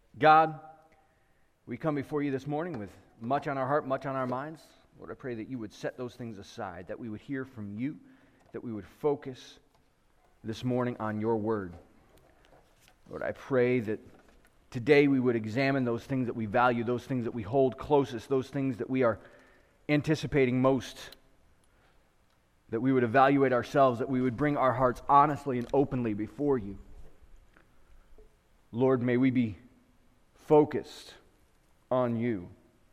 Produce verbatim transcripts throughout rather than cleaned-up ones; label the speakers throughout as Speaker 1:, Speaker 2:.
Speaker 1: God, we come before you this morning with much on our heart, much on our minds. Lord, I pray that you would set those things aside, that we would hear from you, that we would focus this morning on your word. Lord, I pray that today we would examine those things that we value, those things that we hold closest, those things that we are anticipating most, that we would evaluate ourselves, that we would bring our hearts honestly and openly before you. Lord, may we be focused on you.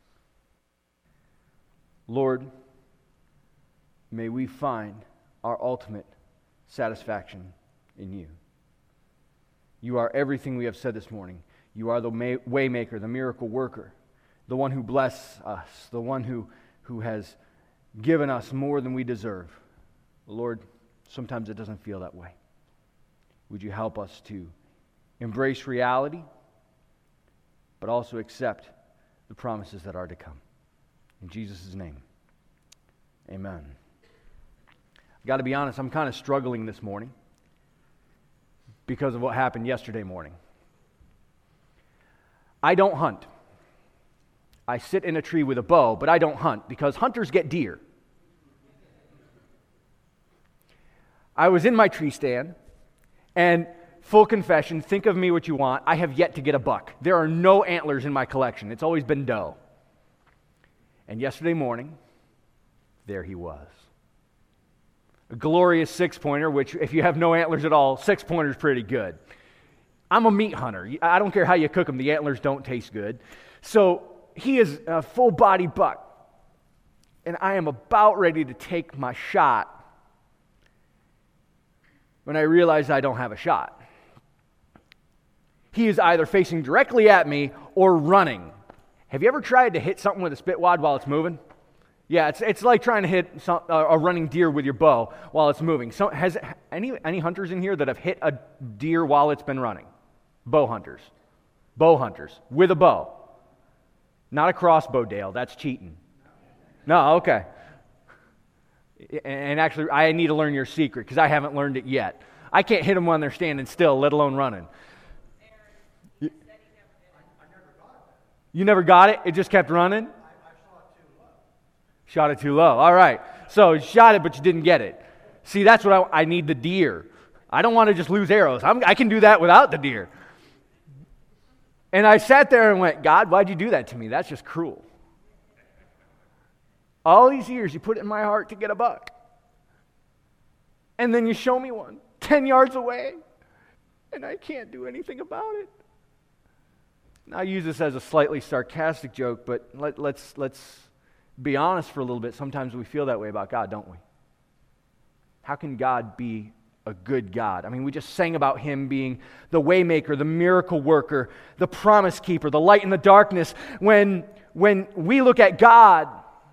Speaker 1: Lord, may we find our ultimate satisfaction in you. You are everything we have said this morning. You are the may- way maker, the miracle worker, the one who blesses us, the one who, who has given us more than we deserve. Lord, sometimes it doesn't feel that way. Would you help us to embrace reality, but also accept the promises that are to come. In Jesus' name, amen. I've got to be honest, I'm kind of struggling this morning because of what happened yesterday morning. I don't hunt. I sit in a tree with a bow, but I don't hunt because hunters get deer. I was in my tree stand, and full confession, think of me what you want, I have yet to get a buck. There are no antlers in my collection. It's always been doe. And yesterday morning, there he was. A glorious six-pointer, which if you have no antlers at all, six-pointer is pretty good. I'm a meat hunter. I don't care how you cook them. The antlers don't taste good. So he is a full-body buck. And I am about ready to take my shot when I realize I don't have a shot. He is either facing directly at me or running. Have you ever tried to hit something with a spit wad while it's moving? Yeah, it's it's like trying to hit some, uh, a running deer with your bow while it's moving. So, has any any hunters in here that have hit a deer while it's been running? Bow hunters. Bow hunters with a bow. Not a crossbow, Dale. That's cheating. No, okay. And actually, I need to learn your secret because I haven't learned it yet. I can't hit them when they're standing still, let alone running. You, you never got it? It just kept running? Shot it too low. All right. So you shot it, but you didn't get it. See, that's what I, I need the deer. I don't want to just lose arrows. I'm, I can do that without the deer. And I sat there and went, God, why'd you do that to me? That's just cruel. All these years you put it in my heart to get a buck. And then you show me one ten yards away, and I can't do anything about it. Now, I use this as a slightly sarcastic joke, but let, let's let's be honest for a little bit. Sometimes we feel that way about God, don't we? How can God be a good God? I mean, we just sang about Him being the waymaker, the miracle worker, the promise keeper, the light in the darkness. When, when we look at God,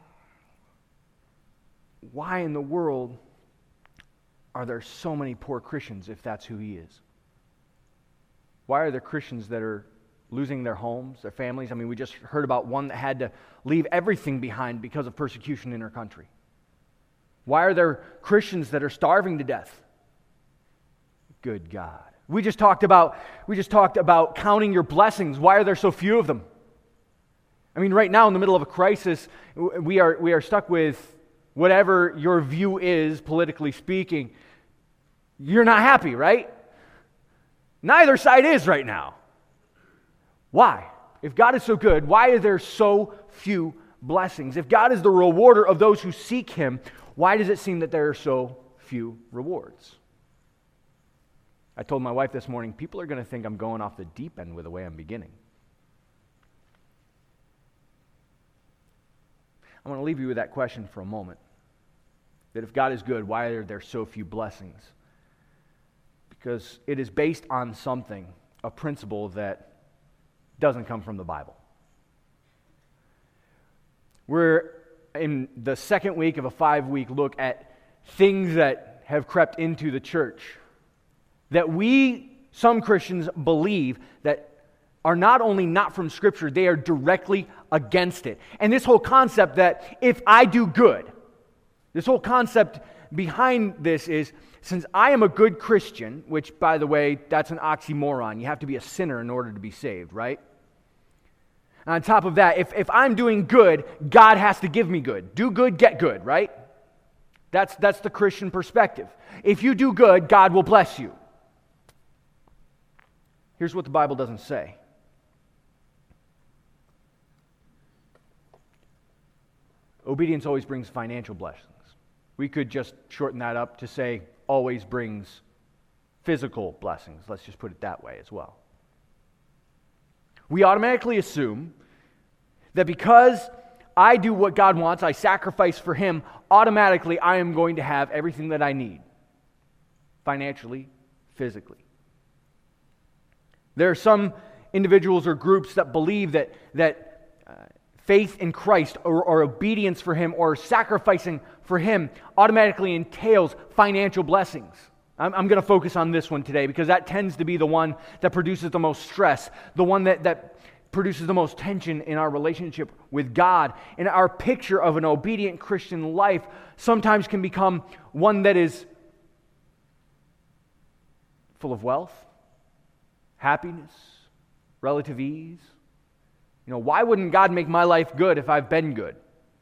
Speaker 1: why in the world are there so many poor Christians if that's who He is? Why are there Christians that are losing their homes, their families? I mean, we just heard about one that had to leave everything behind because of persecution in her country. Why are there Christians that are starving to death? Good God. We just talked about we just talked about counting your blessings. Why are there so few of them? I mean, right now in the middle of a crisis, we are we are stuck with whatever your view is, politically speaking. You're not happy, right? Neither side is right now. Why? If God is so good, why are there so few blessings? If God is the rewarder of those who seek Him, why does it seem that there are so few rewards? I told my wife this morning, people are going to think I'm going off the deep end with the way I'm beginning. I want to leave you with that question for a moment. That if God is good, why are there so few blessings? Because it is based on something, a principle that doesn't come from the Bible. We're in the second week of a five-week look at things that have crept into the church that we, some Christians, believe that are not only not from Scripture, they are directly against it. And this whole concept that if I do good, this whole concept behind this is, since I am a good Christian, which, by the way, that's an oxymoron. You have to be a sinner in order to be saved, right? And on top of that, if, if I'm doing good, God has to give me good. Do good, get good, right? That's, that's the Christian perspective. If you do good, God will bless you. Here's what the Bible doesn't say. Obedience always brings financial blessings. We could just shorten that up to say always brings physical blessings. Let's just put it that way as well. We automatically assume that because I do what God wants, I sacrifice for Him, automatically I am going to have everything that I need, financially, physically. There are some individuals or groups that believe that, that uh, faith in Christ or, or obedience for Him or sacrificing for Him automatically entails financial blessings. I'm, I'm going to focus on this one today because that tends to be the one that produces the most stress, the one that, that produces the most tension in our relationship with God. And our picture of an obedient Christian life sometimes can become one that is full of wealth, happiness, relative ease. You know, why wouldn't God make my life good if I've been good?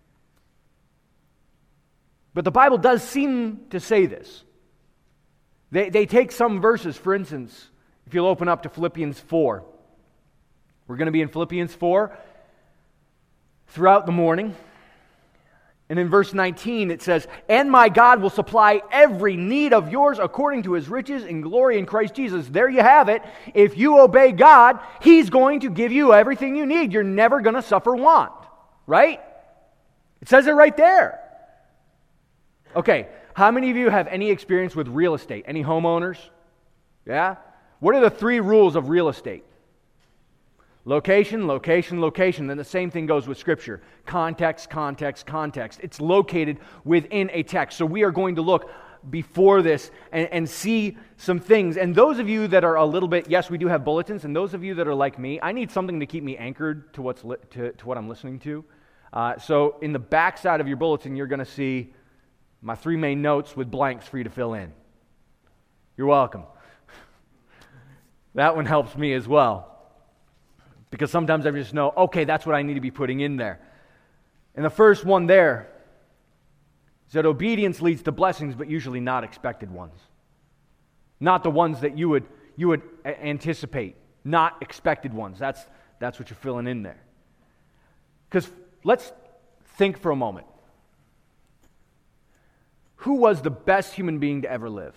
Speaker 1: But the Bible does seem to say this. They, they take some verses, for instance, if you'll open up to Philippians four. We're going to be in Philippians four throughout the morning. And in verse nineteen it says, "And my God will supply every need of yours according to His riches in glory in Christ Jesus." There you have it. If you obey God, He's going to give you everything you need. You're never going to suffer want. Right? It says it right there. Okay, how many of you have any experience with real estate? Any homeowners? Yeah? What are the three rules of real estate? Location, location, location. Then the same thing goes with Scripture. Context, context, context. It's located within a text. So we are going to look before this and, and see some things. And those of you that are a little bit, yes, we do have bulletins, and those of you that are like me, I need something to keep me anchored to what's li- to, to what I'm listening to. Uh, so in the back side of your bulletin, you're going to see my three main notes with blanks for you to fill in. You're welcome. That one helps me as well. Because sometimes I just know, okay, that's what I need to be putting in there. And the first one there is that obedience leads to blessings, but usually not expected ones. Not the ones that you would you would a- anticipate. Not expected ones. That's, that's what you're filling in there. Because let's think for a moment. Who was the best human being to ever live?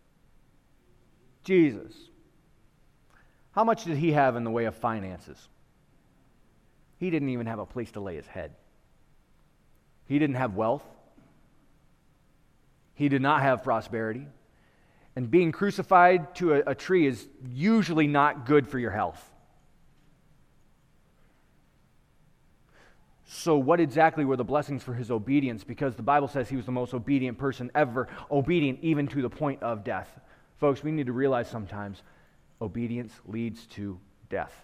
Speaker 1: Jesus. How much did He have in the way of finances? He didn't even have a place to lay His head. He didn't have wealth. He did not have prosperity. And being crucified to a, a tree is usually not good for your health. So what exactly were the blessings for His obedience? Because the Bible says He was the most obedient person ever, obedient even to the point of death. Folks, we need to realize sometimes obedience leads to death.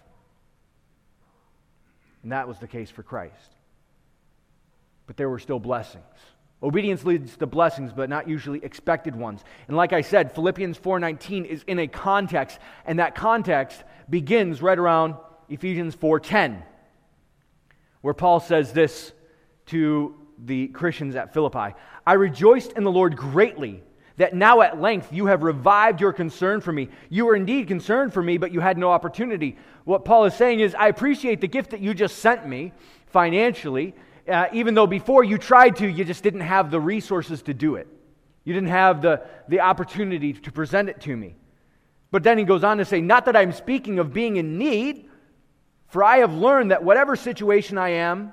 Speaker 1: And that was the case for Christ. But there were still blessings. Obedience leads to blessings, but not usually expected ones. And like I said, Philippians four nineteen is in a context, and that context begins right around Ephesians four ten, where Paul says this to the Christians at Philippi: "I rejoiced in the Lord greatly that now at length you have revived your concern for me. You were indeed concerned for me, but you had no opportunity." What Paul is saying is, I appreciate the gift that you just sent me financially, uh, even though before you tried to, you just didn't have the resources to do it. You didn't have the, the opportunity to present it to me. But then he goes on to say, "Not that I'm speaking of being in need, for I have learned that whatever situation I am,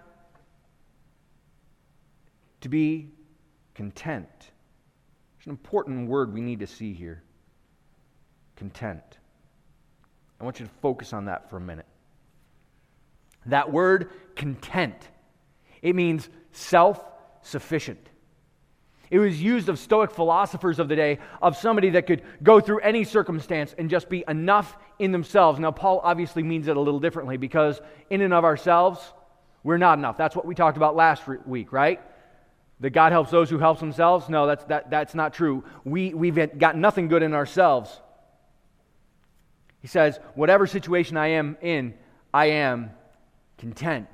Speaker 1: to be content." An important word we need to see here. Content. I want you to focus on that for a minute. That word content, it means self-sufficient. It was used of Stoic philosophers of the day, of somebody that could go through any circumstance and just be enough in themselves. Now, Paul obviously means it a little differently, because in and of ourselves, we're not enough. That's what we talked about last week, right? That God helps those who help themselves? No, that's that, that's not true. We, we've got nothing good in ourselves. He says, whatever situation I am in, I am content.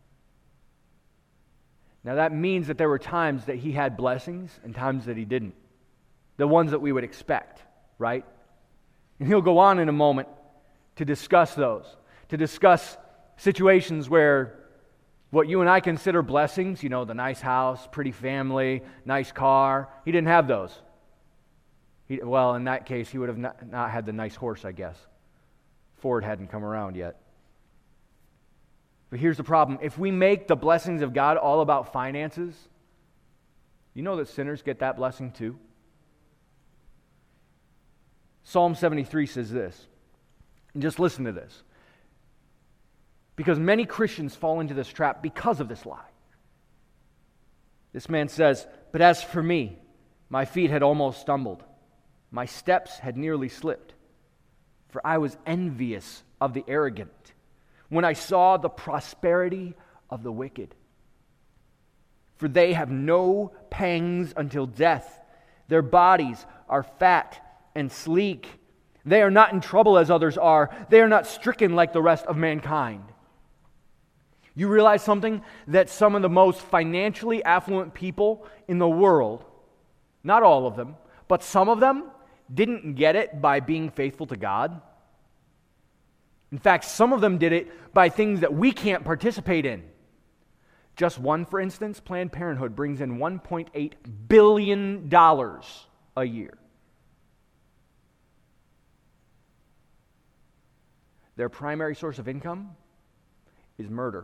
Speaker 1: Now that means that there were times that he had blessings and times that he didn't. The ones that we would expect, right? And he'll go on in a moment to discuss those, to discuss situations where what you and I consider blessings, you know, the nice house, pretty family, nice car, he didn't have those. He, well, in that case, he would have not, not had the nice horse, I guess. Ford hadn't come around yet. But here's the problem. If we make the blessings of God all about finances, you know that sinners get that blessing too. Psalm seventy-three says this, and just listen to this. Because many Christians fall into this trap because of this lie. This man says, "But as for me, my feet had almost stumbled. My steps had nearly slipped. For I was envious of the arrogant when I saw the prosperity of the wicked. For they have no pangs until death. Their bodies are fat and sleek. They are not in trouble as others are. They are not stricken like the rest of mankind." You realize something? That some of the most financially affluent people in the world, not all of them, but some of them, didn't get it by being faithful to God. In fact, some of them did it by things that we can't participate in. Just one, for instance, Planned Parenthood brings in one point eight billion dollars a year. Their primary source of income is murder.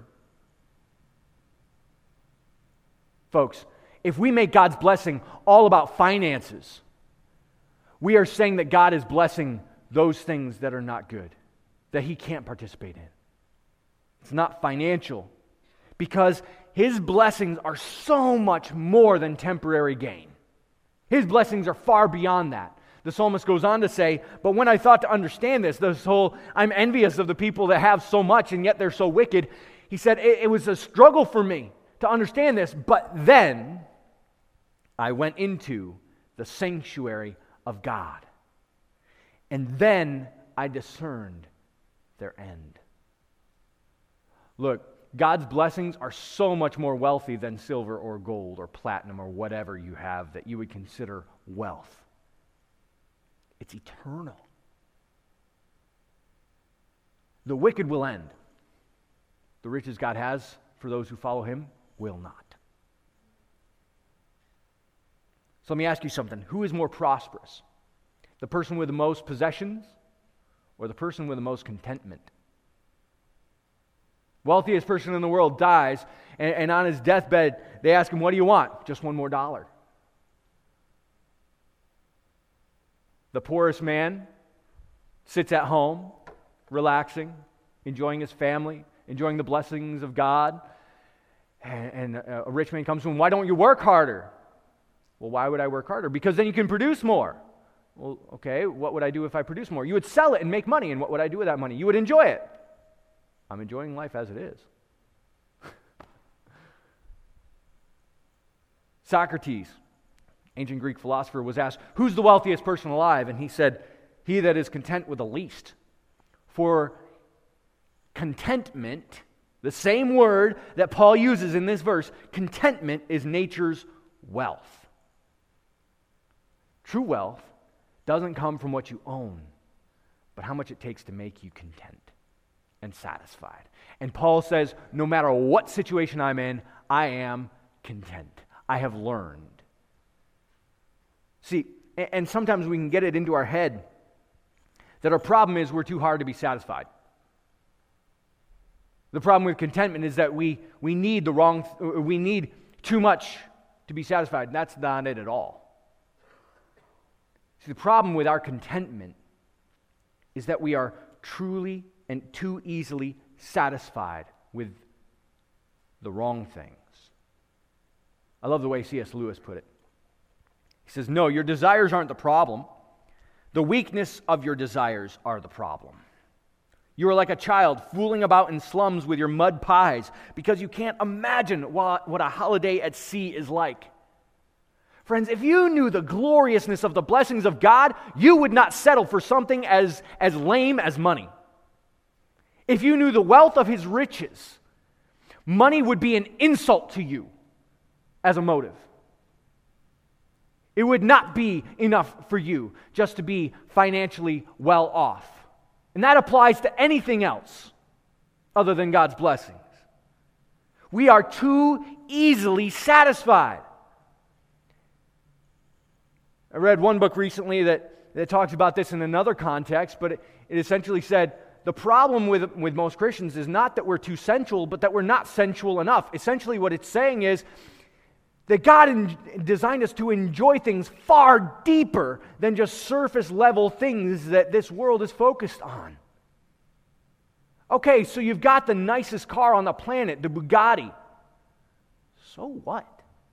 Speaker 1: Folks, if we make God's blessing all about finances, we are saying that God is blessing those things that are not good, that He can't participate in. It's not financial, because His blessings are so much more than temporary gain. His blessings are far beyond that. The psalmist goes on to say, "But when I thought to understand this, this whole, I'm envious of the people that have so much and yet they're so wicked," he said, it, it was a struggle for me to understand this, but then I went into the sanctuary of God, and then I discerned their end. Look, God's blessings are so much more wealthy than silver or gold or platinum or whatever you have that you would consider wealth. It's eternal. The wicked will end. The riches God has for those who follow Him will not. So let me ask you something. Who is more prosperous? The person with the most possessions or the person with the most contentment? Wealthiest person in the world dies, and, and on his deathbed, they ask him, "What do you want?" "Just one more dollar." The poorest man sits at home, relaxing, enjoying his family, enjoying the blessings of God. And, and a rich man comes to him, "Why don't you work harder?" "Well, why would I work harder?" "Because then you can produce more." "Well, okay, what would I do if I produce more?" "You would sell it and make money, and what would I do with that money?" "You would enjoy it." "I'm enjoying life as it is." Socrates, ancient Greek philosopher, was asked, "Who's the wealthiest person alive?" And he said, "He that is content with the least." For contentment, the same word that Paul uses in this verse, contentment is nature's wealth. True wealth doesn't come from what you own, but how much it takes to make you content and satisfied. And Paul says, no matter what situation I'm in, I am content. I have learned. See, and sometimes we can get it into our head that our problem is we're too hard to be satisfied. The problem with contentment is that we we need the wrong, we need too much to be satisfied. And that's not it at all. See, the problem with our contentment is that we are truly and too easily satisfied with the wrong things. I love the way C S Lewis put it. He says, "No, your desires aren't the problem. The weakness of your desires are the problem. You are like a child fooling about in slums with your mud pies because you can't imagine what, what a holiday at sea is like. Friends, if you knew the gloriousness of the blessings of God, you would not settle for something as, as lame as money. If you knew the wealth of His riches, money would be an insult to you as a motive. It would not be enough for you just to be financially well off. And that applies to anything else other than God's blessings. We are too easily satisfied. I read one book recently that, that talks about this in another context, but it, it essentially said, the problem with, with most Christians is not that we're too sensual, but that we're not sensual enough. Essentially what it's saying is that God in, designed us to enjoy things far deeper than just surface level things that this world is focused on. Okay, so you've got the nicest car on the planet, the Bugatti. So what?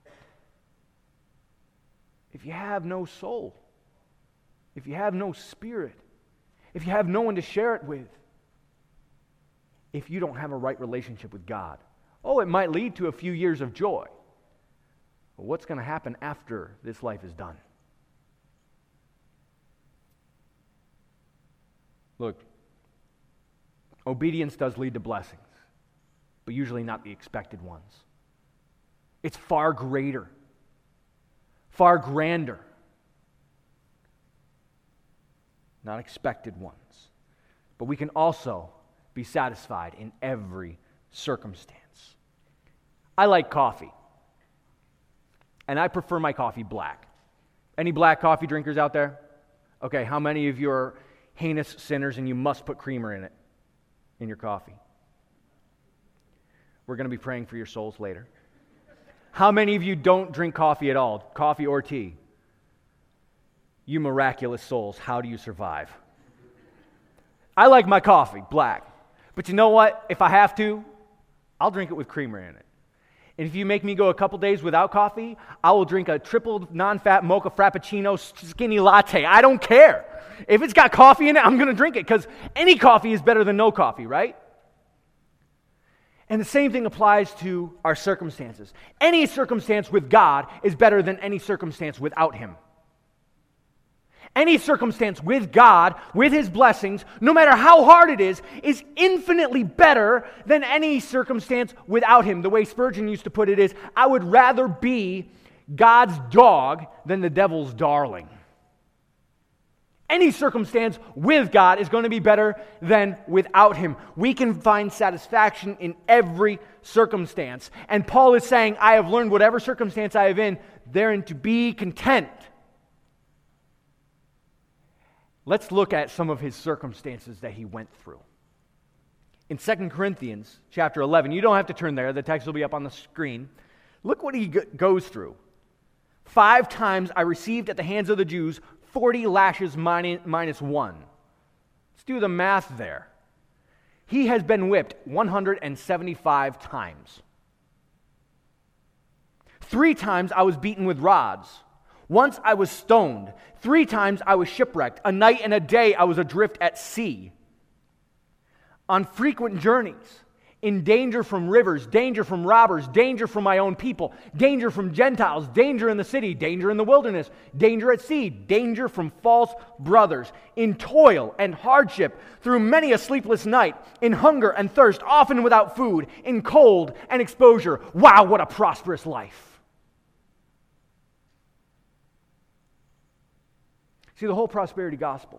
Speaker 1: If you have no soul, if you have no spirit, if you have no one to share it with, if you don't have a right relationship with God, oh, it might lead to a few years of joy. But what's going to happen after this life is done? Look, obedience does lead to blessings, but usually not the expected ones. It's far greater, far grander, not expected ones. But we can also be satisfied in every circumstance. I like coffee, and I prefer my coffee black. Any black coffee drinkers out there? Okay, how many of you are heinous sinners and you must put creamer in it, in your coffee? We're going to be praying for your souls later. How many of you don't drink coffee at all, coffee or tea? You miraculous souls, how do you survive? I like my coffee black. But you know what? If I have to, I'll drink it with creamer in it. And if you make me go a couple days without coffee, I will drink a triple non-fat mocha frappuccino skinny latte. I don't care. If it's got coffee in it, I'm going to drink it because any coffee is better than no coffee, right? And the same thing applies to our circumstances. Any circumstance with God is better than any circumstance without Him. Any circumstance with God, with His blessings, no matter how hard it is, is infinitely better than any circumstance without Him. The way Spurgeon used to put it is, I would rather be God's dog than the devil's darling. Any circumstance with God is going to be better than without Him. We can find satisfaction in every circumstance. And Paul is saying, I have learned whatever circumstance I have in, therein to be content. Let's look at some of his circumstances that he went through. In Second Corinthians chapter eleven, you don't have to turn there, the text will be up on the screen. Look what he goes through. Five times I received at the hands of the Jews forty lashes minus one. Let's do the math there. He has been whipped one hundred seventy-five times. Three times I was beaten with rods. Once I was stoned. Three times I was shipwrecked. A night and a day I was adrift at sea. On frequent journeys. In danger from rivers, danger from robbers, danger from my own people, danger from Gentiles, danger in the city, danger in the wilderness, danger at sea, danger from false brothers, in toil and hardship, through many a sleepless night, in hunger and thirst, often without food, in cold and exposure. Wow, what a prosperous life. See, the whole prosperity gospel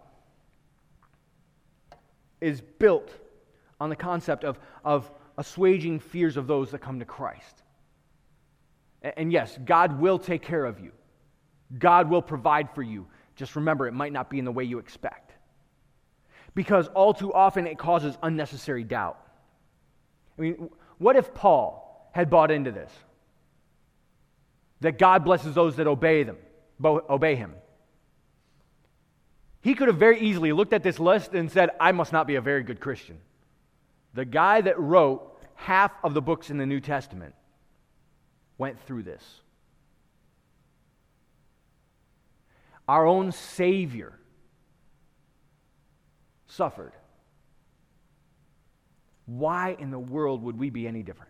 Speaker 1: is built on the concept of, of assuaging fears of those that come to Christ. And yes, God will take care of you. God will provide for you. Just remember, it might not be in the way you expect. Because all too often it causes unnecessary doubt. I mean, what if Paul had bought into this? That God blesses those that obey them, obey him. He could have very easily looked at this list and said, I must not be a very good Christian. The guy that wrote half of the books in the New Testament went through this. Our own Savior suffered. Why in the world would we be any different?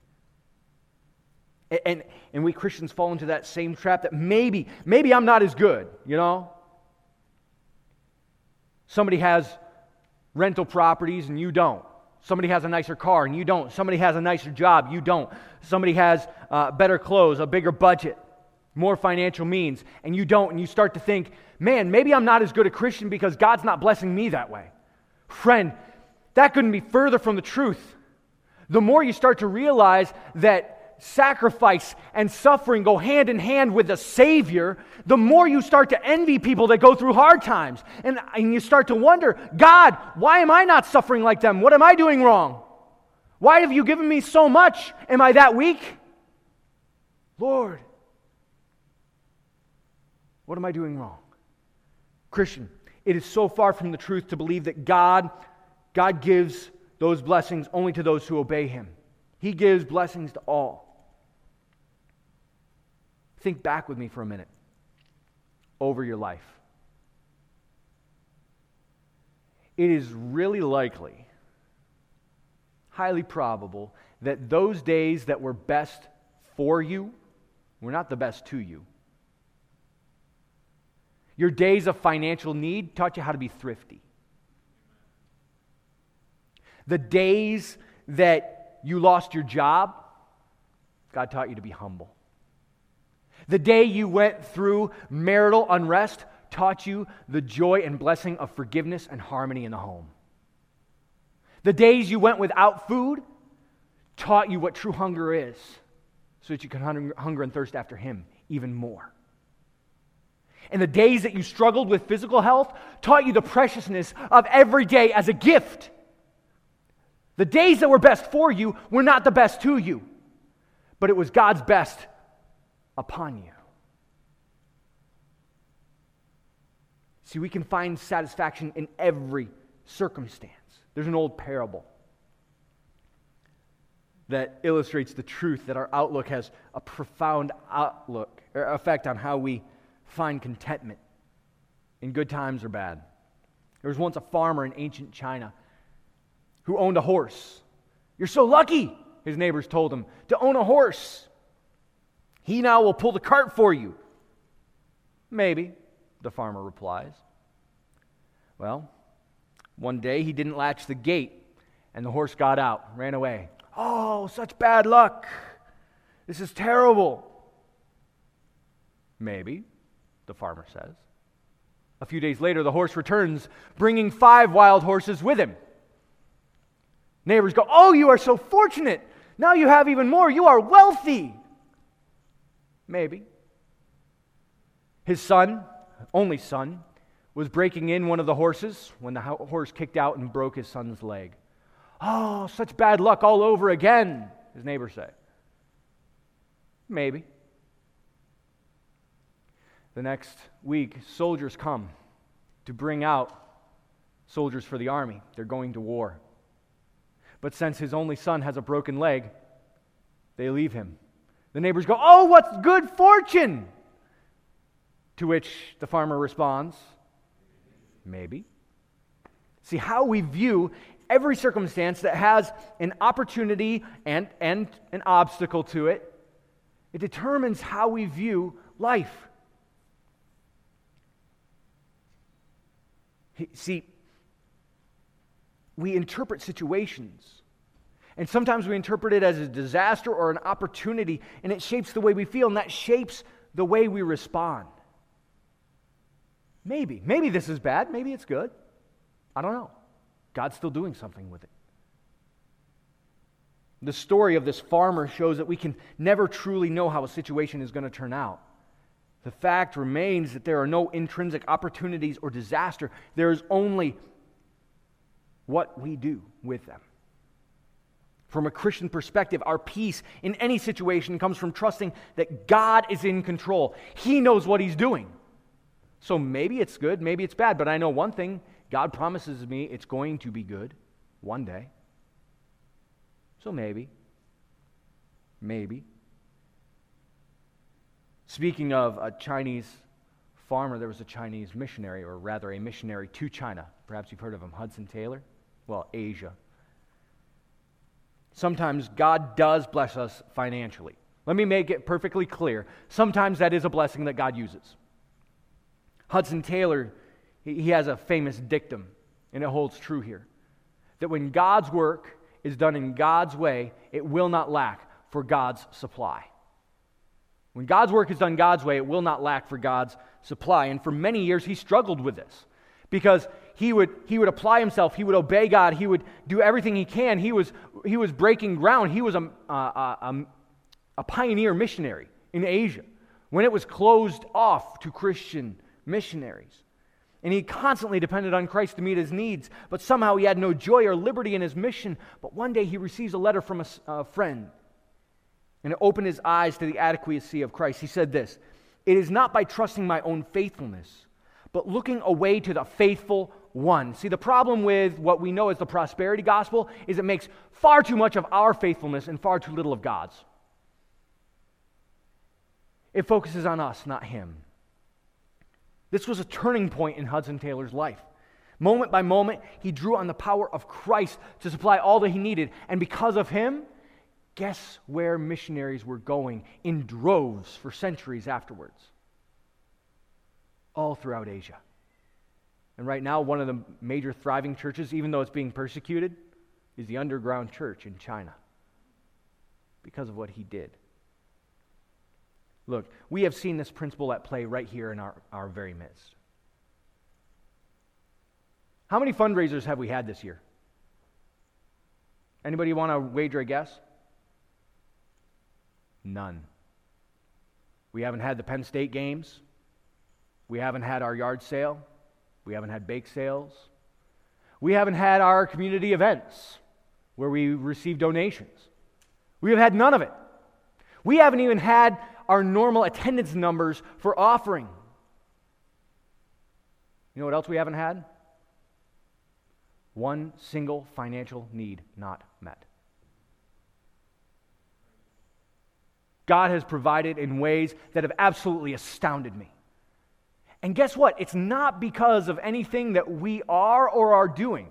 Speaker 1: And, and, and we Christians fall into that same trap that maybe, maybe I'm not as good, you know? Somebody has rental properties and you don't. Somebody has a nicer car and you don't. Somebody has a nicer job, you don't. Somebody has uh, better clothes, a bigger budget, more financial means, and you don't. And you start to think, man, maybe I'm not as good a Christian because God's not blessing me that way. Friend, that couldn't be further from the truth. The more you start to realize that sacrifice and suffering go hand in hand with the Savior, the more you start to envy people that go through hard times. And, and you start to wonder, God, why am I not suffering like them? What am I doing wrong? Why have you given me so much? Am I that weak? Lord, what am I doing wrong? Christian, it is so far from the truth to believe that God, God gives those blessings only to those who obey Him. He gives blessings to all. Think back with me for a minute over your life. It is really likely, highly probable, that those days that were best for you were not the best to you. Your days of financial need taught you how to be thrifty. The days that you lost your job, God taught you to be humble. The day you went through marital unrest taught you the joy and blessing of forgiveness and harmony in the home. The days you went without food taught you what true hunger is, so that you can hunger and thirst after Him even more. And the days that you struggled with physical health taught you the preciousness of every day as a gift. The days that were best for you were not the best to you, but it was God's best upon you. See, we can find satisfaction in every circumstance. There's an old parable that illustrates the truth that our outlook has a profound outlook or effect on how we find contentment in good times or bad. There was once a farmer in ancient China who owned a horse. You're so lucky, his neighbors told him, to own a horse. He now will pull the cart for you. Maybe, the farmer replies. Well, one day he didn't latch the gate, and the horse got out, ran away. Oh, such bad luck. This is terrible. Maybe, the farmer says. A few days later, the horse returns, bringing five wild horses with him. Neighbors go, oh, you are so fortunate. Now you have even more. You are wealthy. Maybe. His son, only son, was breaking in one of the horses when the horse kicked out and broke his son's leg. Oh, such bad luck all over again, his neighbors say. Maybe. The next week, soldiers come to bring out soldiers for the army. They're going to war. But since his only son has a broken leg, they leave him. The neighbors go, oh, what good fortune! To which the farmer responds, maybe. See, how we view every circumstance that has an opportunity and, and an obstacle to it, it determines how we view life. See, we interpret situations, and sometimes we interpret it as a disaster or an opportunity, and it shapes the way we feel, and that shapes the way we respond. Maybe. Maybe this is bad. Maybe it's good. I don't know. God's still doing something with it. The story of this farmer shows that we can never truly know how a situation is going to turn out. The fact remains that there are no intrinsic opportunities or disaster. There is only what we do with them. From a Christian perspective, our peace in any situation comes from trusting that God is in control. He knows what He's doing. So maybe it's good, maybe it's bad, but I know one thing, God promises me it's going to be good one day. So maybe, maybe. Speaking of a Chinese farmer, there was a Chinese missionary, or rather a missionary to China. Perhaps you've heard of him, Hudson Taylor. Well, Asia. Sometimes God does bless us financially. Let me make it perfectly clear. Sometimes that is a blessing that God uses. Hudson Taylor, he has a famous dictum, and it holds true here, that when God's work is done in God's way, it will not lack for God's supply. When God's work is done God's way, it will not lack for God's supply. And for many years, he struggled with this because he would he would apply himself, he would obey God, he would do everything he can. He was he was breaking ground. He was a, a, a, a pioneer missionary in Asia when it was closed off to Christian missionaries. And he constantly depended on Christ to meet his needs, but somehow he had no joy or liberty in his mission. But one day he receives a letter from a, a friend, and it opened his eyes to the adequacy of Christ. He said this, "It is not by trusting my own faithfulness, but looking away to the faithful one." See, the problem with what we know as the prosperity gospel is it makes far too much of our faithfulness and far too little of God's. It focuses on us, not him. This was a turning point in Hudson Taylor's life. Moment by moment, he drew on the power of Christ to supply all that he needed. And because of him, guess where missionaries were going in droves for centuries afterwards? All throughout Asia. And right now, one of the major thriving churches, even though it's being persecuted, is the underground church in China because of what he did. Look, we have seen this principle at play right here in our, our very midst. How many fundraisers have we had this year? Anybody want to wager a guess? None. We haven't had the Penn State games. We haven't had our yard sale. We haven't had bake sales. We haven't had our community events where we receive donations. We have had none of it. We haven't even had our normal attendance numbers for offering. You know what else we haven't had? One single financial need not met. God has provided in ways that have absolutely astounded me. And guess what? It's not because of anything that we are or are doing.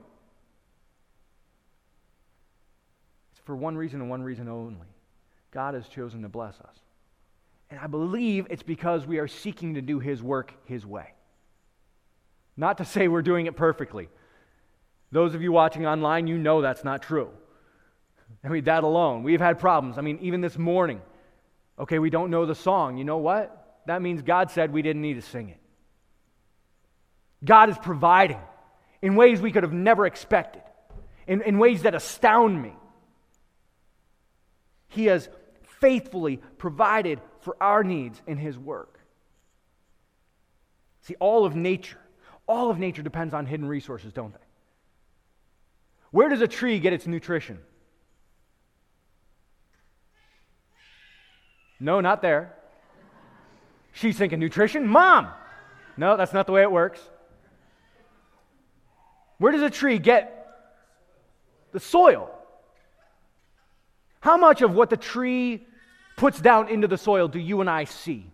Speaker 1: It's for one reason and one reason only. God has chosen to bless us. And I believe it's because we are seeking to do his work his way. Not to say we're doing it perfectly. Those of you watching online, you know that's not true. I mean, that alone. We've had problems. I mean, even this morning. Okay, we don't know the song. You know what? That means God said we didn't need to sing it. God is providing in ways we could have never expected, in, in ways that astound me. He has faithfully provided for our needs in his work. See, all of nature, all of nature depends on hidden resources, don't they? Where does a tree get its nutrition? No, not there. She's thinking, nutrition? Mom! No, that's not the way it works. Where does a tree get the soil? How much of what the tree puts down into the soil do you and I see?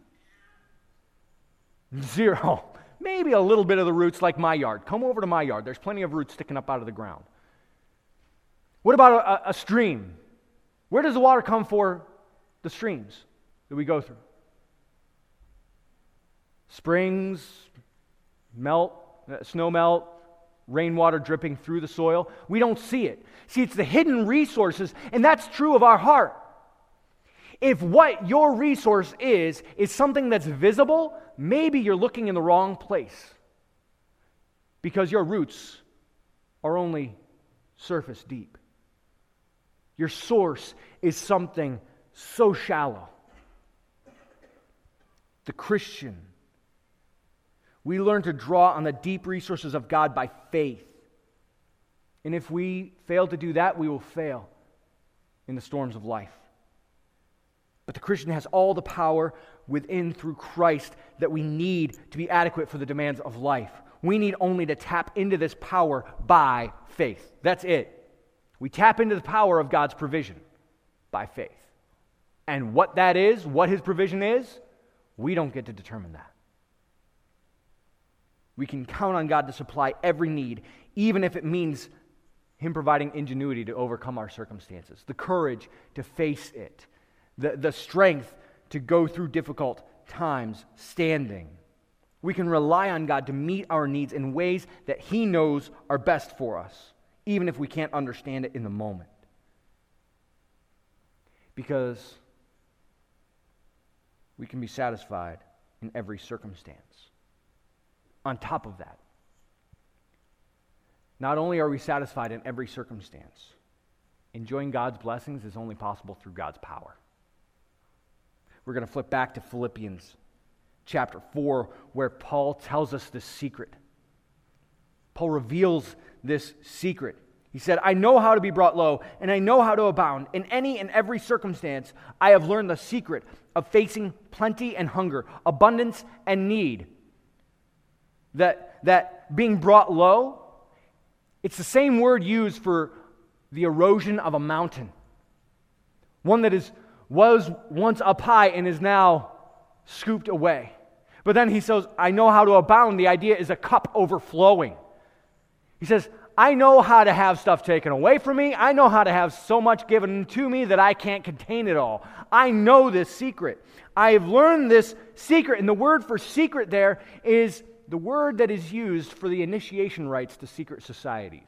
Speaker 1: Zero. Maybe a little bit of the roots like my yard. Come over to my yard. There's plenty of roots sticking up out of the ground. What about a, a stream? Where does the water come for the streams that we go through? Springs, melt, uh, snow melt, rainwater dripping through the soil. We don't see it. See, it's the hidden resources, and that's true of our heart. If what your resource is, is something that's visible, maybe you're looking in the wrong place because your roots are only surface deep. Your source is something so shallow. The Christian, we learn to draw on the deep resources of God by faith. And if we fail to do that, we will fail in the storms of life. But the Christian has all the power within through Christ that we need to be adequate for the demands of life. We need only to tap into this power by faith. That's it. We tap into the power of God's provision by faith. And what that is, what his provision is, we don't get to determine that. We can count on God to supply every need, even if it means him providing ingenuity to overcome our circumstances, the courage to face it, the, the strength to go through difficult times standing. We can rely on God to meet our needs in ways that he knows are best for us, even if we can't understand it in the moment. Because we can be satisfied in every circumstance. On top of that, not only are we satisfied in every circumstance, enjoying God's blessings is only possible through God's power. We're going to flip back to Philippians chapter four, where Paul tells us this secret. Paul reveals this secret. He said, I know how to be brought low, and I know how to abound. In any and every circumstance, I have learned the secret of facing plenty and hunger, abundance and need. That, that being brought low, it's the same word used for the erosion of a mountain. One that is was once up high and is now scooped away. But then he says, I know how to abound. The idea is a cup overflowing. He says, I know how to have stuff taken away from me. I know how to have so much given to me that I can't contain it all. I know this secret. I have learned this secret. And the word for secret there is the word that is used for the initiation rites to secret societies.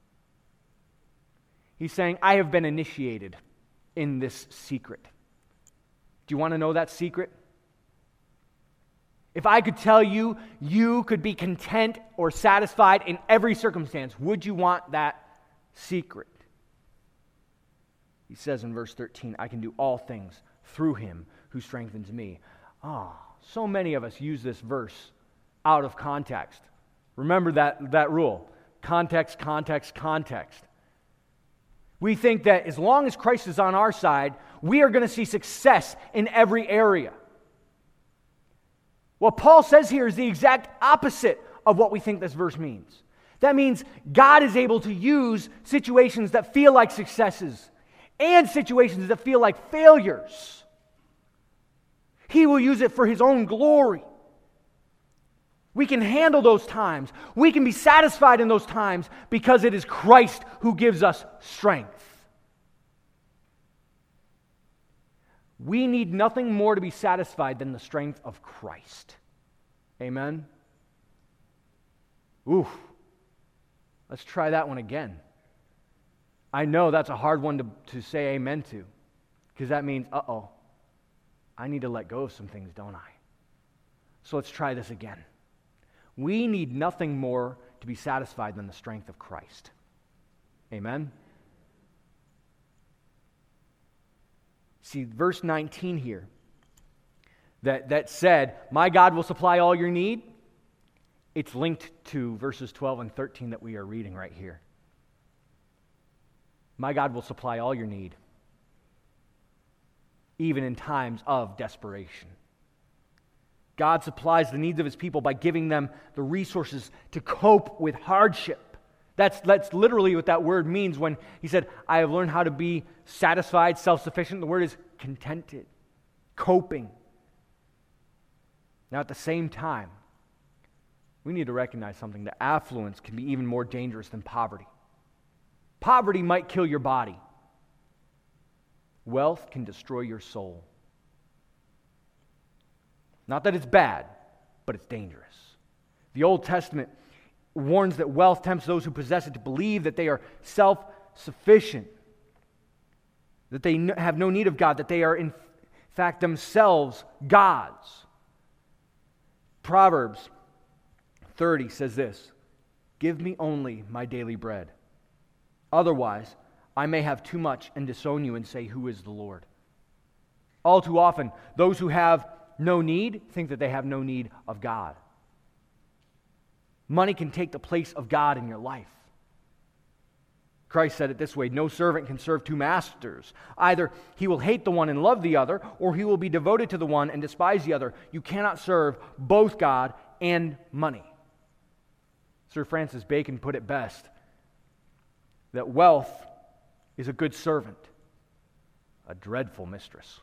Speaker 1: He's saying, I have been initiated in this secret. Do you want to know that secret? If I could tell you, you could be content or satisfied in every circumstance, would you want that secret? He says in verse thirteen, I can do all things through him who strengthens me. Ah, oh, so many of us use this verse out of context. Remember that, that rule. Context, context, context. We think that as long as Christ is on our side, we are going to see success in every area. What Paul says here is the exact opposite of what we think this verse means. That means God is able to use situations that feel like successes and situations that feel like failures. He will use it for his own glory. We can handle those times. We can be satisfied in those times because it is Christ who gives us strength. We need nothing more to be satisfied than the strength of Christ. Amen? Oof. Let's try that one again. I know that's a hard one to, to say amen to, because that means, uh-oh, I need to let go of some things, don't I? So let's try this again. We need nothing more to be satisfied than the strength of Christ. Amen? See, verse nineteen here, that, that said, my God will supply all your need, it's linked to verses twelve and thirteen that we are reading right here. My God will supply all your need, even in times of desperation. God supplies the needs of his people by giving them the resources to cope with hardship. That's, that's literally what that word means when he said, I have learned how to be satisfied, self-sufficient. The word is contented, coping. Now at the same time, we need to recognize something, that affluence can be even more dangerous than poverty. Poverty might kill your body. Wealth can destroy your soul. Not that it's bad, but it's dangerous. The Old Testament warns that wealth tempts those who possess it to believe that they are self-sufficient, that they have no need of God, that they are in fact themselves gods. Proverbs thirty says this, give me only my daily bread. Otherwise, I may have too much and disown you and say, who is the Lord? All too often, those who have no need think that they have no need of God. Money can take the place of God in your life. Christ said it this way, no servant can serve two masters. Either he will hate the one and love the other, or he will be devoted to the one and despise the other. You cannot serve both God and money. Sir Francis Bacon put it best, that wealth is a good servant, a dreadful mistress,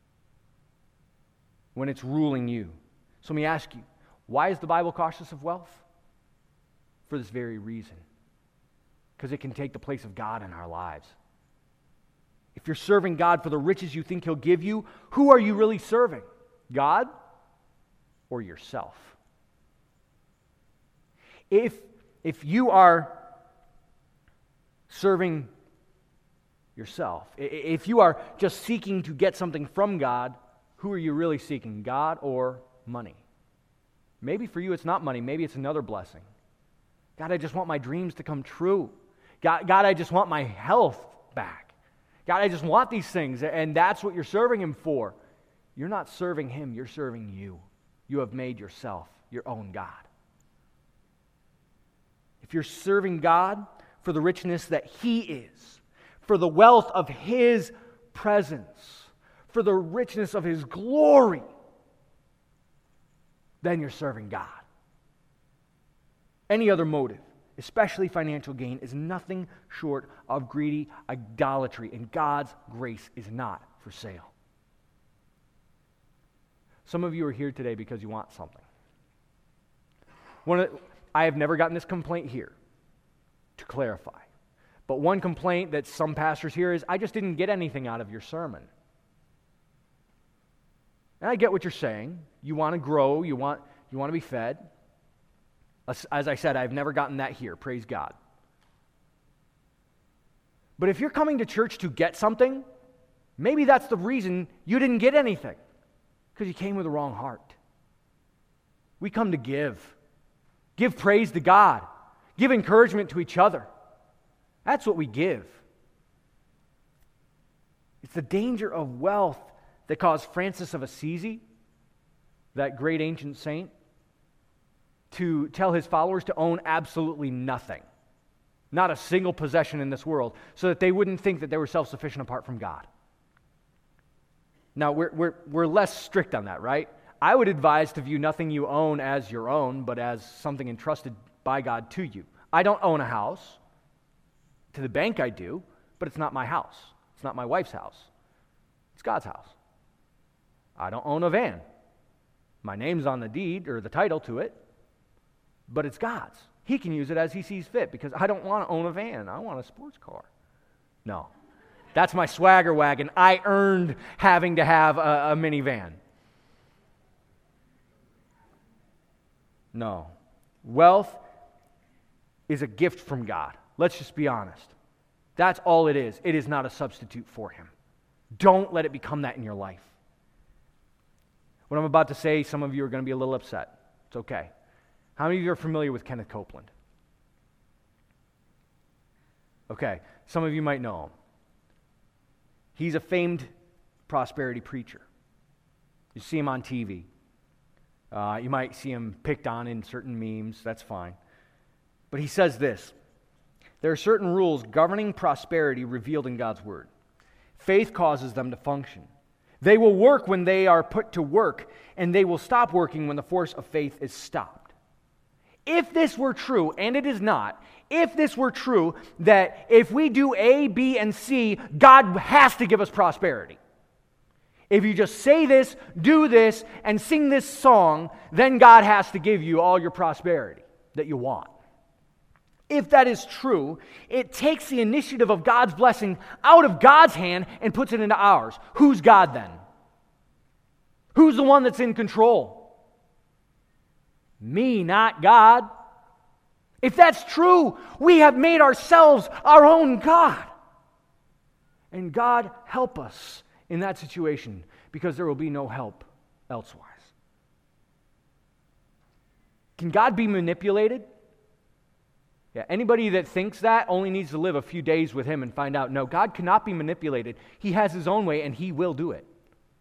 Speaker 1: when it's ruling you. So let me ask you, why is the Bible cautious of wealth? For this very reason. Because it can take the place of God in our lives. If you're serving God for the riches you think he'll give you, who are you really serving? God or yourself? If, if you are serving yourself. If you are just seeking to get something from God, who are you really seeking, God or money? Maybe for you it's not money. Maybe it's another blessing. God, I just want my dreams to come true. God, God, I just want my health back. God, I just want these things, and that's what you're serving Him for. You're not serving Him, you're serving you. You have made yourself your own God. If you're serving God for the richness that He is, for the wealth of His presence, for the richness of His glory, then you're serving God. Any other motive, especially financial gain, is nothing short of greedy idolatry, and God's grace is not for sale. Some of you are here today because you want something. One of the, I have never gotten this complaint here, to clarify. But one complaint that some pastors hear is, I just didn't get anything out of your sermon. And I get what you're saying. You want to grow, you want, you want to be fed. As, as I said, I've never gotten that here, praise God. But if you're coming to church to get something, maybe that's the reason you didn't get anything, because you came with the wrong heart. We come to give. Give praise to God. Give encouragement to each other. That's what we give. It's the danger of wealth that caused Francis of Assisi, that great ancient saint, to tell his followers to own absolutely nothing, not a single possession in this world, so that they wouldn't think that they were self-sufficient apart from God. Now, we're, we're, we're less strict on that, right? I would advise to view nothing you own as your own, but as something entrusted by God to you. I don't own a house. To the bank I do, but it's not my house. It's not my wife's house. It's God's house. I don't own a van. My name's on the deed or the title to it, but it's God's. He can use it as He sees fit, because I don't want to own a van. I want a sports car. No. That's my swagger wagon. I earned having to have a, a minivan. No. Wealth is a gift from God. Let's just be honest. That's all it is. It is not a substitute for Him. Don't let it become that in your life. What I'm about to say, some of you are going to be a little upset. It's okay. How many of you are familiar with Kenneth Copeland? Okay. Some of you might know him. He's a famed prosperity preacher. You see him on T V. Uh, you might see him picked on in certain memes. That's fine. But he says this: there are certain rules governing prosperity revealed in God's Word. Faith causes them to function. They will work when they are put to work, and they will stop working when the force of faith is stopped. If this were true, and it is not, if this were true, that if we do A, B, and C, God has to give us prosperity. If you just say this, do this, and sing this song, then God has to give you all your prosperity that you want. If that is true, it takes the initiative of God's blessing out of God's hand and puts it into ours. Who's God then? Who's the one that's in control? Me, not God. If that's true, we have made ourselves our own God. And God, help us in that situation, because there will be no help elsewise. Can God be manipulated? Yeah, anybody that thinks that only needs to live a few days with Him and find out, no, God cannot be manipulated. He has His own way, and He will do it.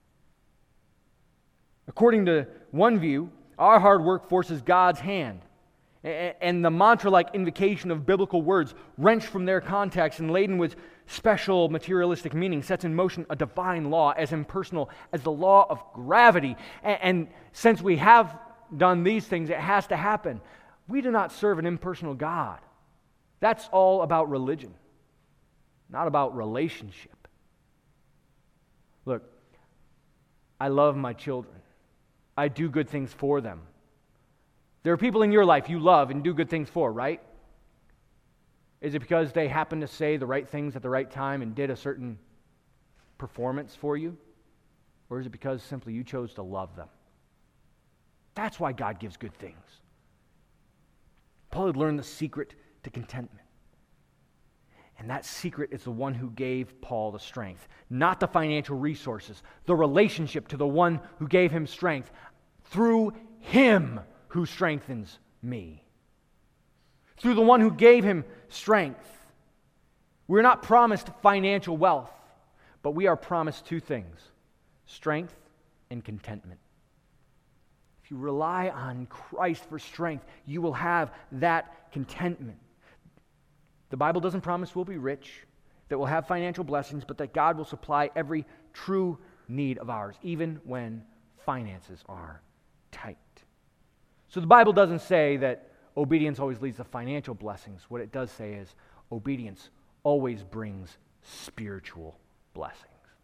Speaker 1: According to one view, our hard work forces God's hand. And the mantra-like invocation of biblical words, wrenched from their context and laden with special materialistic meaning, sets in motion a divine law as impersonal as the law of gravity. And since we have done these things, it has to happen. We do not serve an impersonal God. That's all about religion, not about relationship. Look, I love my children. I do good things for them. There are people in your life you love and do good things for, right? Is it because they happen to say the right things at the right time and did a certain performance for you? Or is it because simply you chose to love them? That's why God gives good things. Paul had learned the secret to contentment. And that secret is the one who gave Paul the strength, not the financial resources, the relationship to the one who gave him strength, through him who strengthens me. Through the one who gave him strength. We're not promised financial wealth, but we are promised two things: strength and contentment. If you rely on Christ for strength, you will have that contentment. The Bible doesn't promise we'll be rich, that we'll have financial blessings, but that God will supply every true need of ours, even when finances are tight. So the Bible doesn't say that obedience always leads to financial blessings. What it does say is obedience always brings spiritual blessings.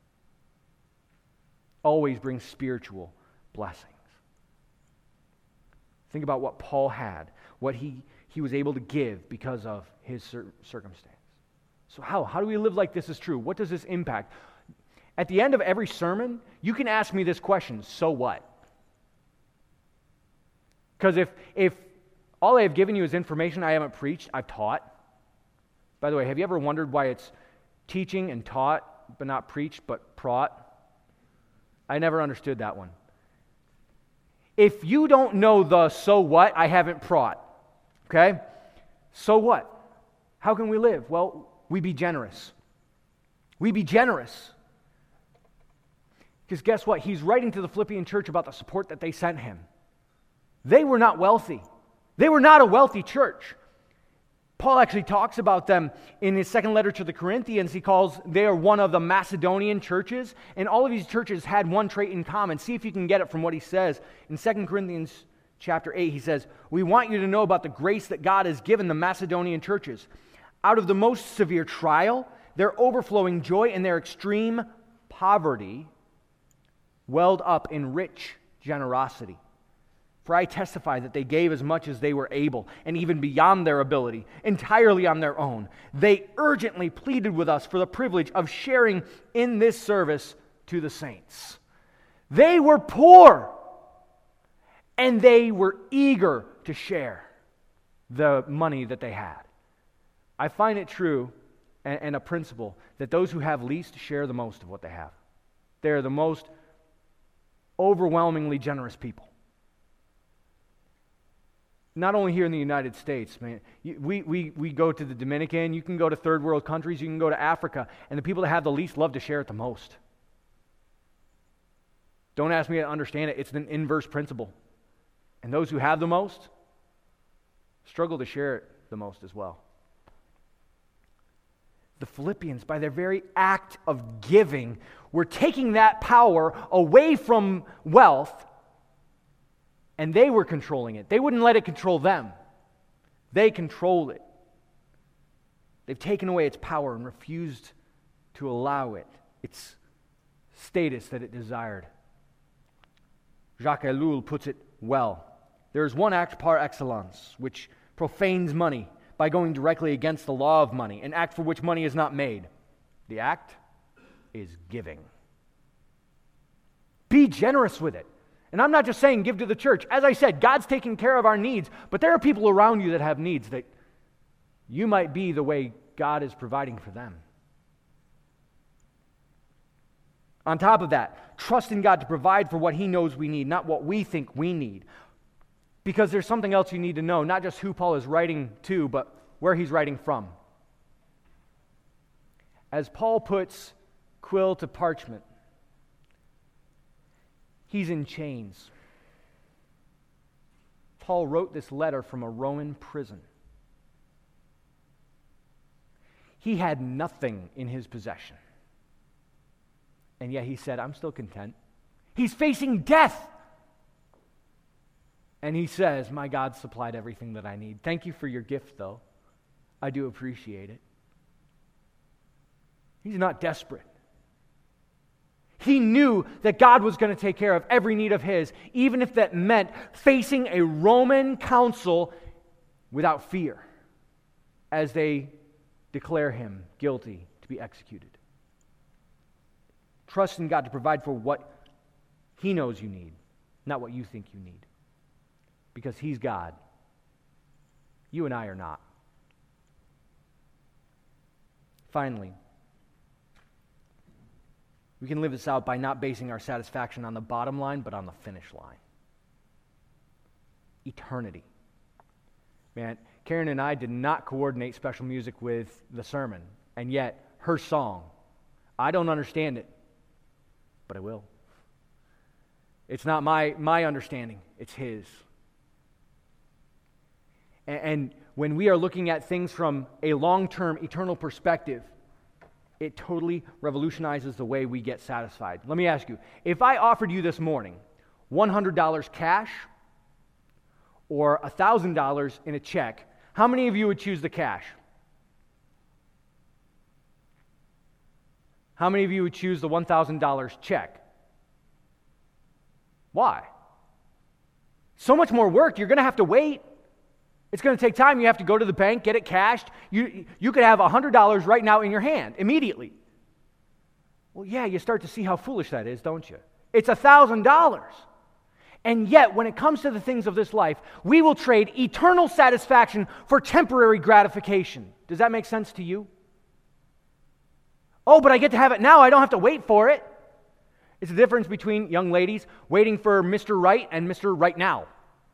Speaker 1: Always brings spiritual blessings. Think about what Paul had, what he, he was able to give because of his cir- circumstance. So how? How do we live like this is true? What does this impact? At the end of every sermon, you can ask me this question: so what? Because if, if all I have given you is information I haven't preached, I've taught. By the way, have you ever wondered why it's teaching and taught, but not preached, but praught? I never understood that one. If you don't know the so what, I haven't praught. Okay? So what? How can we live? Well, we be generous. We be generous. Because guess what? He's writing to the Philippian church about the support that they sent him. They were not wealthy. They were not a wealthy church. Paul actually talks about them in his second letter to the Corinthians. He calls, they are one of the Macedonian churches, and all of these churches had one trait in common. See if you can get it from what he says. In Second Corinthians chapter eight, he says, "We want you to know about the grace that God has given the Macedonian churches. Out of the most severe trial, their overflowing joy and their extreme poverty welled up in rich generosity. For I testify that they gave as much as they were able, and even beyond their ability, entirely on their own. They urgently pleaded with us for the privilege of sharing in this service to the saints." They were poor, and they were eager to share the money that they had. I find it true and, and a principle that those who have least share the most of what they have. They're the most overwhelmingly generous people. Not only here in the United States, man. We, we, we go to the Dominican, you can go to third world countries, you can go to Africa, and the people that have the least love to share it the most. Don't ask me to understand it. It's an inverse principle. And those who have the most struggle to share it the most as well. The Philippians, by their very act of giving, were taking that power away from wealth, and they were controlling it. They wouldn't let it control them. They controlled it. They've taken away its power and refused to allow it its status that it desired. Jacques Ellul puts it well. There is one act par excellence which profanes money by going directly against the law of money, an act for which money is not made. The act is giving. Be generous with it. And I'm not just saying give to the church. As I said, God's taking care of our needs, but there are people around you that have needs that you might be the way God is providing for them. On top of that, trust in God to provide for what He knows we need, not what we think we need. Because there's something else you need to know, not just who Paul is writing to, but where he's writing from. As Paul puts quill to parchment, he's in chains. Paul wrote this letter from a Roman prison. He had nothing in his possession. And yet he said, I'm still content. He's facing death. And he says, my God supplied everything that I need. Thank you for your gift, though. I do appreciate it. He's not desperate. He knew that God was going to take care of every need of his, even if that meant facing a Roman council without fear as they declare him guilty to be executed. Trust in God to provide for what He knows you need, not what you think you need. Because He's God. You and I are not. Finally, we can live this out by not basing our satisfaction on the bottom line, but on the finish line. Eternity. Man, Karen and I did not coordinate special music with the sermon, and yet her song, I don't understand it, but I will. It's not my, my understanding, it's his. And, and when we are looking at things from a long-term, eternal perspective, it totally revolutionizes the way we get satisfied. Let me ask you, if I offered you this morning one hundred dollars cash or one thousand dollars in a check, how many of you would choose the cash? How many of you would choose the one thousand dollars check? Why? So much more work. You're going to have to wait. It's going to take time. You have to go to the bank, get it cashed. You, you could have one hundred dollars right now in your hand, immediately. Well, yeah, you start to see how foolish that is, don't you? It's one thousand dollars. And yet, when it comes to the things of this life, we will trade eternal satisfaction for temporary gratification. Does that make sense to you? Oh, but I get to have it now. I don't have to wait for it. It's the difference between young ladies waiting for Mister Right and Mister Right Now.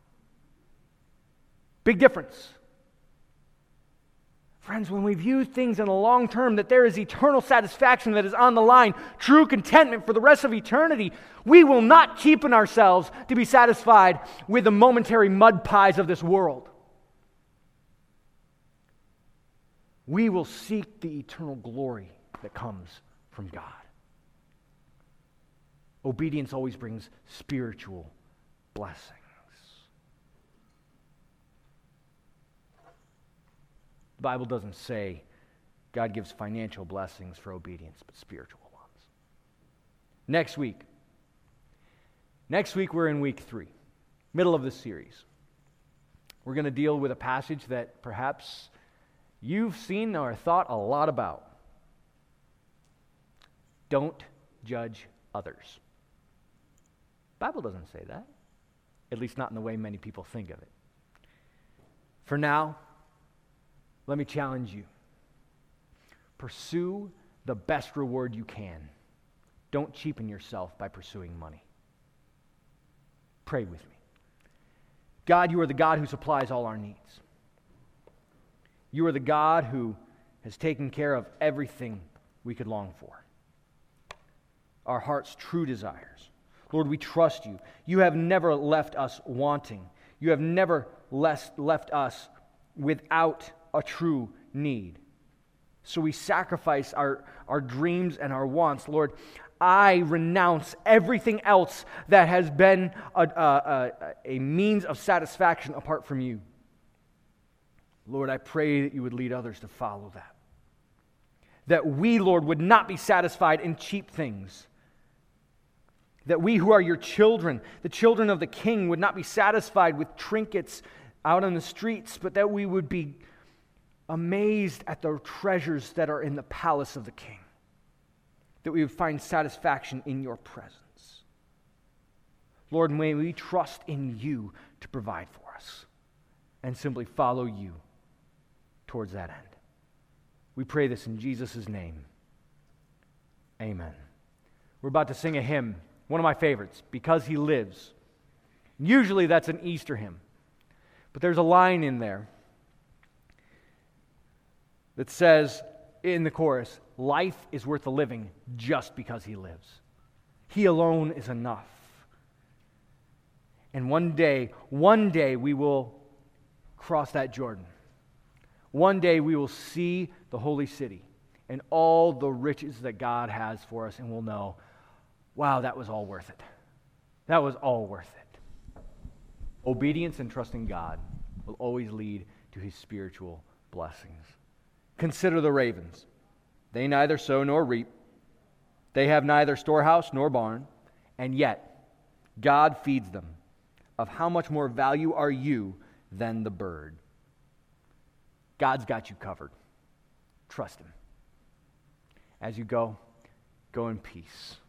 Speaker 1: Big difference. Friends, when we view things in the long term, that there is eternal satisfaction that is on the line, true contentment for the rest of eternity, we will not cheapen ourselves to be satisfied with the momentary mud pies of this world. We will seek the eternal glory that comes from God. Obedience always brings spiritual blessings. The Bible doesn't say God gives financial blessings for obedience, but spiritual ones. Next week, next week we're in week three, middle of the series. We're going to deal with a passage that perhaps you've seen or thought a lot about. Don't judge others. The Bible doesn't say that, at least not in the way many people think of it. For now, let me challenge you. Pursue the best reward you can. Don't cheapen yourself by pursuing money. Pray with me. God, you are the God who supplies all our needs. You are the God who has taken care of everything we could long for. Our heart's true desires. Lord, we trust you. You have never left us wanting. You have never left, left us without a true need. So we sacrifice our, our dreams and our wants. Lord, I renounce everything else that has been a, a, a, a means of satisfaction apart from you. Lord, I pray that you would lead others to follow that. That we, Lord, would not be satisfied in cheap things. That we who are your children, the children of the King, would not be satisfied with trinkets out on the streets, but that we would be amazed at the treasures that are in the palace of the King. That we would find satisfaction in your presence. Lord, may we trust in you to provide for us and simply follow you towards that end. We pray this in Jesus' name. Amen. We're about to sing a hymn, one of my favorites, Because He Lives. Usually that's an Easter hymn. But there's a line in there that says in the chorus, life is worth the living just because He lives. He alone is enough. And one day, one day we will cross that Jordan. One day we will see the holy city and all the riches that God has for us, and we'll know, wow, that was all worth it. That was all worth it. Obedience and trusting God will always lead to His spiritual blessings. Consider the ravens. They neither sow nor reap. They have neither storehouse nor barn, and yet God feeds them. Of how much more value are you than the bird? God's got you covered. Trust Him. As you go, go in peace.